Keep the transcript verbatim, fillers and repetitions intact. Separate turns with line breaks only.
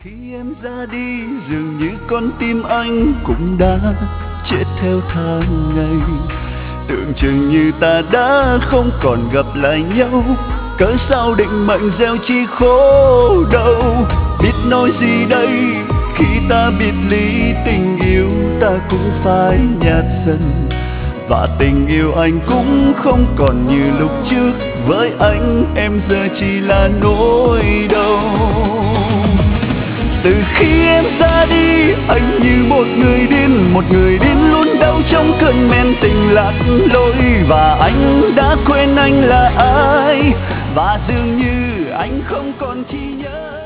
Khi em ra đi dường như con tim anh cũng đã chết theo tháng ngày. Tưởng chừng như ta đã không còn gặp lại nhau, cớ sao định mệnh gieo chi khổ đau. Biết nói gì đây khi ta biệt ly, tình yêu ta cũng phải nhạt dần. Và tình yêu anh cũng không còn như lúc trước, với anh em giờ chỉ là nỗi đau. Từ khi em ra đi anh như một người điên, một người điên luôn đau trong cơn men tình lạc lối. Và anh đã quên anh là ai, và dường như anh không còn chi nhớ.